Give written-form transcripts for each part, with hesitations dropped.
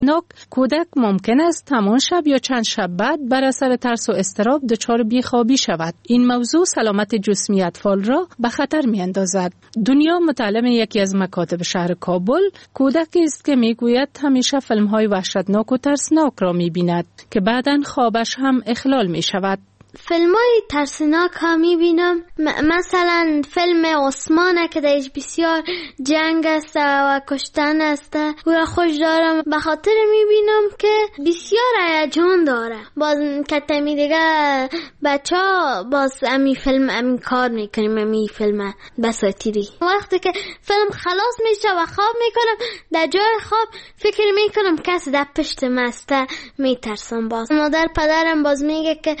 نوک کودک ممکن است همان شب یا چند شب بعد بر اثر ترس و اضطراب دچار بیخوابی شود. این موضوع سلامت جسمی اطفال را به خطر می اندازد. دنیا متعلم یکی از مکاتب شهر کابل کودکی است که می گوید همیشه فیلم های وحشتناک و ترسناک را می بیند که بعداً خوابش هم اخلال می شود. فیلمای ترسناک ها میبینم، مثلا فیلم عثمانه که درش بسیار جنگ است و کشتن است و خوش دارم، به خاطر میبینم که بسیار هیجان داره. باز کتمی دیگه بچه ها باز امی فیلم امی کار میکنیم، امی فیلم بساتیری. وقتی که فیلم خلاص میشه و خواب میکنم، در جای خواب فکر میکنم کسی در پشت مسته میترسم. باز مادر پدرم باز میگه که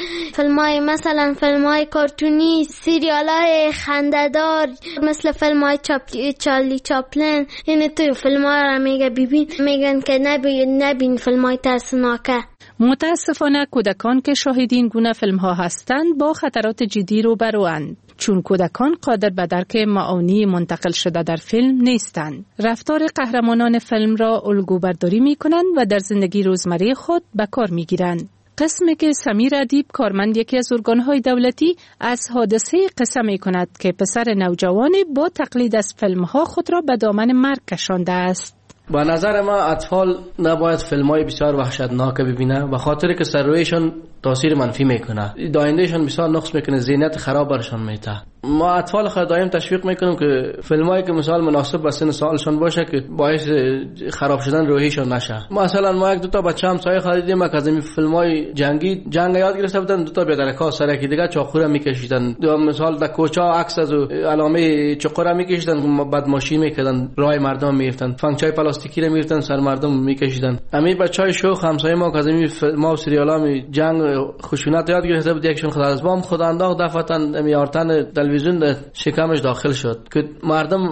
مثلا فیلم های کارتونی، سریال های خنده‌دار مثل فیلم های چارلی چاپلین، یعنی توی فیلم ها را میگه ببین، میگن که نبین فیلم های ترسناکه. متاسفانه کودکان که شاهد این گونه فیلم ها هستند با خطرات جدی روبروند، چون کودکان قادر به درک معانی منتقل شده در فیلم نیستند. رفتار قهرمانان فیلم را الگو برداری می کنند و در زندگی روزمره خود به کار می گیرند. قسمی که سمیر ادیب کارمند یکی از ارگان‌های دولتی از حادثه قصه می‌کند که پسر نوجوانی با تقلید از فیلم‌ها خود را به دامن مرگ کشانده است. با نظر ما اطفال نباید فیلم‌های بسیار وحشتناک ببینه، به خاطر که سر رویشان تاثیر منفی میکنه، دایندهشان بسیار نقص میکنه، ذهنیت خراب برشان میده. ما اطفال خود دائم تشویق میکنیم که فیلمایی که مثلا مناسب به سن سالشان باشه که باعث خراب شدن روحیشان نشه. مثلا ما یک دو تا بچه همسایه خریدیم که از این فیلمای جنگ یاد گرفته بودن، دو تا بیادرکا سر یکی دیگه چاقو میکشیدن، مثلا در کوچه عکس از علامه چقور میکشیدن، بعد ماشین میکردن راه مردم میفتن، فنگچای پلاستیکی رو میفتن سر مردم میکشیدن. همین بچهای شوخ همسایه ما که از این فیلم‌ها و سریالا جنگ خشونت یاد گرفته بود، یکشون خدا از بام خدا انداخت دفتن میارتن تلویزیون در شکمش داخل شد که مردم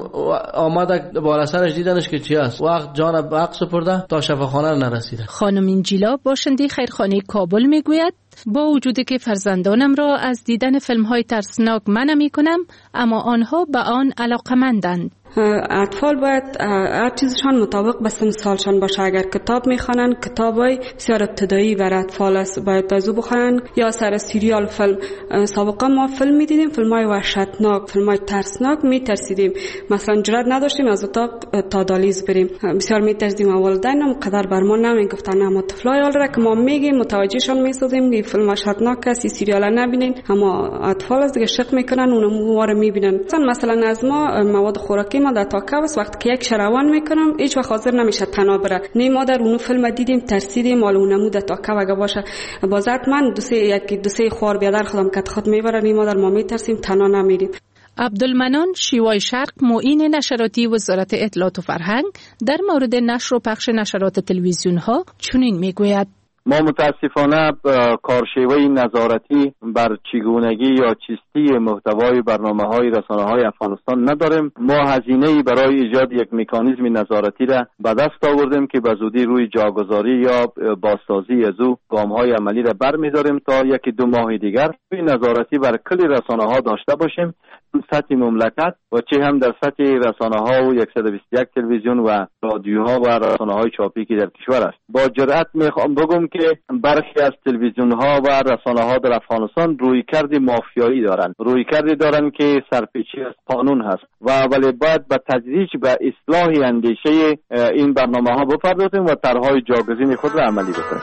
آمده بالا سرش دیدنش که چی است، وقت جان به حق سپرده تا شفاخانه نرسیده. خانم اینجیلا باشنده خیرخانه کابل میگوید با وجودی که فرزندانم را از دیدن فیلم‌های ترسناک منع می‌کنم، اما آنها به آن علاقه‌مندند. اطفال باید هر چیزشان مطابق به سن سالشان باشه. اگر کتاب میخوانن، کتابای بسیار ابتدایی برای اطفال است، باید از او بخونن. یا سر سریال فیلم، سابقا ما فیلم میدیدیم، فیلمای وحشتناک، فیلمای ترسناک، میترسیدیم، مثلا جرئت نداشتیم از اتاق تا دالیز بریم، بسیار میترسیدیم. والدینم قدر بر ما نمیگفتن، اما طفلای حال را که ما میگیم متوجهشان میسازیم که فیلم وحشتناک است، سریال نبینین، اما اطفال از دیگه شق میکنن، اونم ما رو میبینن. مثلا از ما مواد خوراکی ما در تاکاوس وقتی که یک شروان میکنم هیچ وقت حاضر نمیشه تنها بره. نه ما در اون فیلم دیدیم ترسیدیم، مال اونمو در تاکاو اگه باشه بازات من دو سه خوار بیادر خودم کت خود میبره، نه ما در ما میترسیم، تنها نمیریم. عبدالمنان شیوای شرق معین نشراتی وزارت اطلاعات و فرهنگ در مورد نشر و پخش نشرات تلویزیون ها چنین میگوید: ما متاسفانه کارشیوه نظارتی بر چگونگی یا چیستی محتوای برنامه‌های رسانه‌های افغانستان نداریم. ما هزینه‌ای برای ایجاد یک مکانیزم نظارتی را به دست آوردیم که به زودی روی جاگذاری یا بازسازی از او گام‌های عملی را برمی‌داریم تا یکی دو ماه دیگر نظارتی بر کل رسانه‌ها داشته باشیم، سطح مملکت و چه هم در سطح رسانه‌ها و 121 تلویزیون و رادیوها و رسانه‌های چاپی که در کشور است. با جرأت میخوام بگم که برخی از تلویزیون‌ها و رسانه‌ها در افغانستان رویکرد مافیایی دارند، رویکردی دارند که سرپیچی از قانون هست و ولی باید به تدریج به اصلاح اندیشه این برنامه‌ها بپردازیم و طرح‌های جاگزین خود را عملی بکنیم.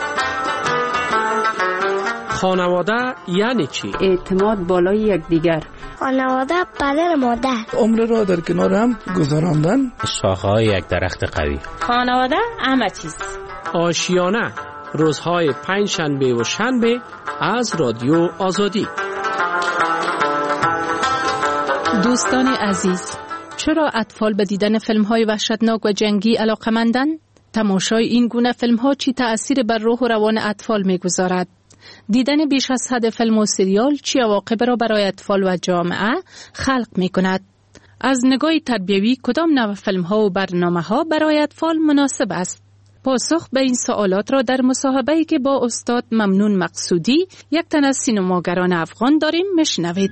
خانواده یعنی چی؟ اعتماد بالای یکدیگر. خانواده پدر مادر. عمر را در کنار هم گذراندن. شاخه‌های یک درخت قوی. خانواده همه چیز. آشیانه روزهای پنجشنبه و شنبه از رادیو آزادی. دوستان عزیز، چرا اطفال به دیدن فیلم‌های وحشتناک و جنگی علاقه‌مندند؟ تماشای این گونه فیلم‌ها چی تأثیر بر روح و روان اطفال می‌گذارد؟ دیدن بیش از حد فیلم و سریال چی عواقب را برای اطفال و جامعه خلق می‌کند؟ از نگاه تربیوی کدام نوع فیلم‌ها و برنامه‌ها برای اطفال مناسب است؟ پاسخ به این سوالات را در مصاحبه‌ای که با استاد ممنون مقصودی، یک تن از سینماگران افغان داریم، میشنوید.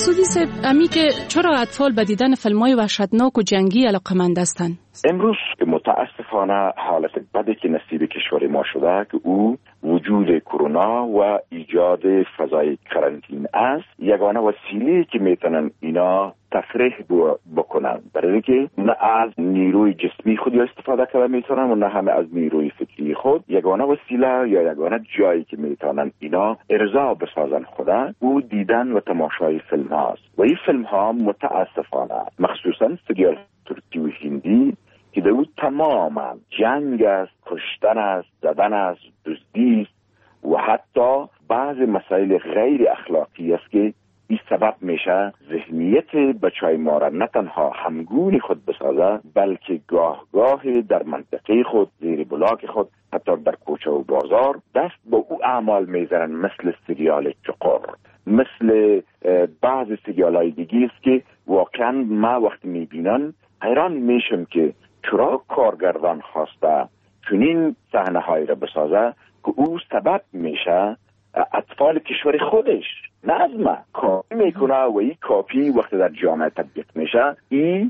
مقصودی صاحب امی که چرا اطفال به دیدن فیلم‌های وحشتناک و جنگی علاقه‌مند هستند؟ امروز متاسفانه حالت بدی که نصیب کشور ما شده که او وجود کرونا و ایجاد فضای کرانتین است، یگانه وسیله که میتونن اینا تفریح بکنن، برای اینکه نه از نیروی جسمی خود استفاده کنن میتونن و نه همه از نیروی فکری خود. یگانه وسیله یا یگانه جایی که میتونن اینا ارضا بسازن خودن او دیدن و تماشای فیلم هاست. و این فیلم ها متاسفانه مخصوصا سریال ترکی و هندی که در او تماما جنگ است، کشتن است، زدن است، دزدی است و حتی بعض مسائل غیر اخلاقی است که این سبب میشه ذهنیت بچهای ما را نه تنها همگون خود بسازه، بلکه گاه در منطقه خود، زیر بلاک خود، حتی در کوچه و بازار دست به او اعمال میزنن، مثل سریال چقر، مثل بعض سریال‌های دیگه است که واقعا ما وقتی میبینن حیران میشم که چرا کارگردان خواسته چنین صحنه‌هایی را بسازه که او سبب میشه اطفال کشور خودش نظمه کاپی میکنه و این کاپی وقتی در جامعه تطبیق میشه این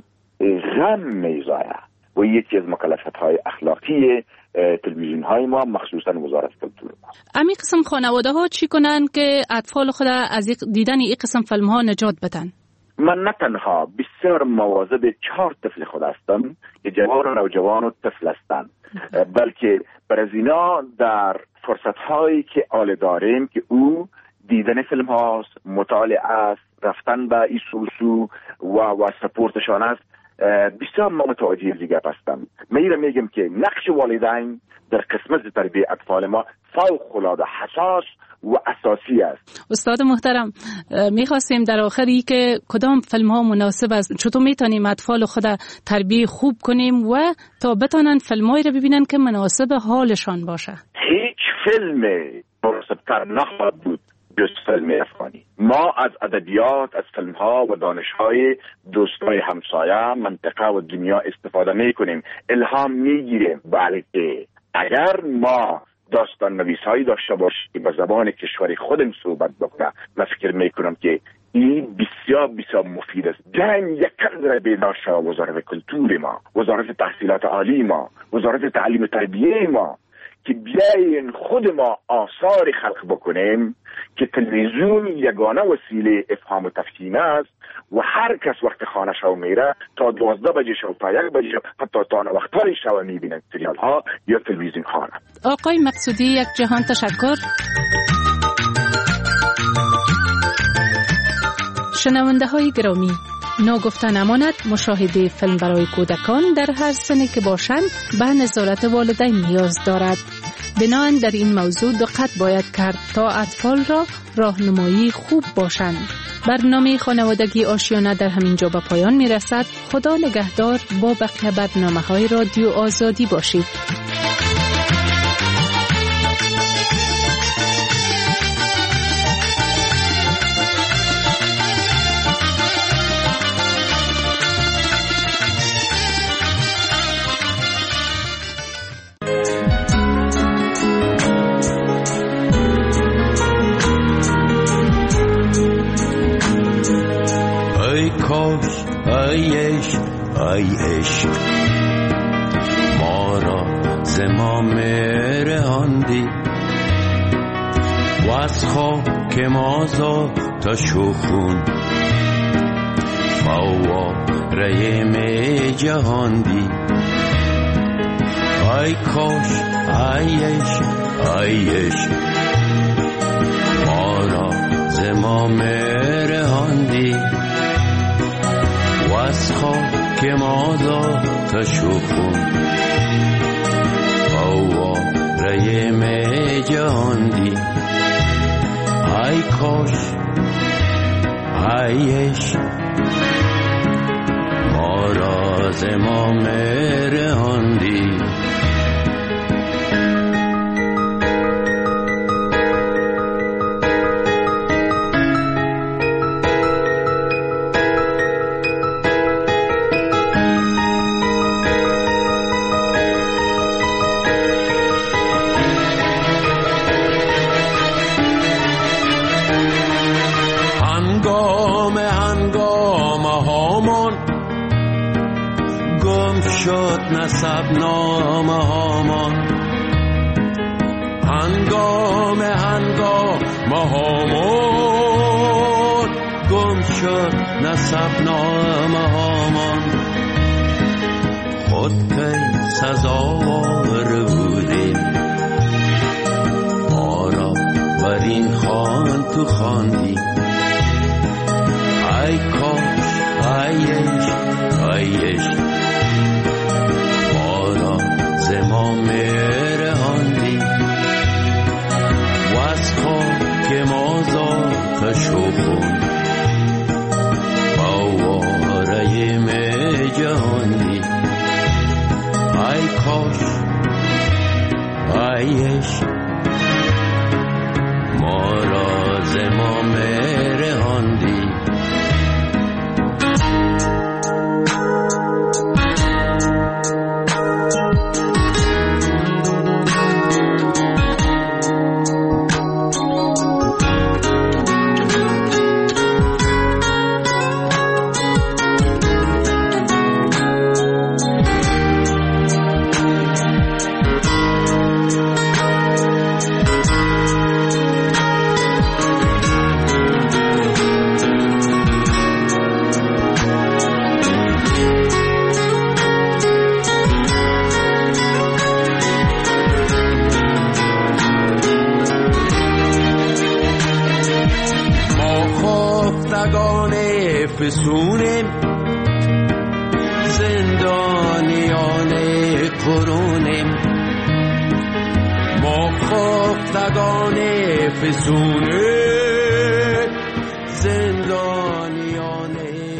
غم میزایه و یکی از مکلفیت‌های اخلاقی تلویزیون های ما مخصوصا وزارت کلتور ما. امی قسم خانواده ها چی کنن که اطفال خود از دیدن این قسم فیلم ها نجات بدن؟ من نه تنها بسیار مواظب 4 طفل خود هستم که جوان و نوجوان و طفل هستند، بلکه بر از اینا در فرصت هایی که آل داریم که او دیدن فیلم هاست، مطالعه است، رفتن به ایسوسو و سپورتشان است، بسیار ما متوجه دیگه هستم. من میگم که نقش والدین در قسمت تربیت اطفال ما فوق‌العاده حساس و اساسی است. استاد محترم، میخواستیم در آخری که کدام فیلم ها مناسب است، چطور میتونیم اطفال خود تربیت خوب کنیم و تا بتونن فیلمایی رو ببینن که مناسب حالشان باشه؟ هیچ فیلم مناسب‌تر نخواهد بود جز فیلم افغانی. ما از ادبیات، از فیلم ها و دانش های دوستای همسایه، منطقه و دنیا استفاده میکنیم، الهام میگیریم، بلکه اگر ما داستان نویس هایی داشته باشیم به زبان کشوری خودم صحبت بکنه، من فکر میکنم که این بسیار بسیار مفید است. جنگ یک کردر بیدار شد وزارت کلتور ما، وزارت تحصیلات عالی ما، وزارت تعلیم و تربیه ما که بیاین خود ما آثار خلق بکنیم که تلویزیون یگانه وسیله افهام و تفهیم است و هر کس وقت خانه شو میره تا 12 بجه شو تا 1 بجه حتی تا وقتهای شو میبینن سریال ها یا تلویزیون خانه. آقای مقصودی، یک جهان تشکر. شنونده های گرامی، ناگفته نماند مشاهده فیلم برای کودکان در هر سنی که باشند به نظارت والدین نیاز دارد. بنابراین در این موضوع دقت باید کرد تا اطفال را راهنمایی خوب باشند. برنامه خانوادگی آشیانه در همین جا به پایان می رسد. خدا نگهدار. با بقیه برنامه‌های رادیو آزادی باشید. ای عشق ما را زمام رهاندی و از خاک مازا تا شخون فواره می جهاندی. ای کاش ای عشق ما را زمام رهاندی و از خاک مازا تا شخون فواره می جهاندی. ای کاش ای عشق ما را زمام رهاندی. شد نسب نامه هامان، هنگام هامان گم شد نسب نامه هامان. خود که سزاوار بودیم ما را بر این خوان تو خواندی. ای کاش ای عشق ما را ز ما میرهاندی و از خاک ما ذاتش و خون باواره می جهاندی. ای کاش ای عشق ما را ز ما میرهاندی. فسونیم زندانیان قرونیم، ما خفتگان فسونیم زندان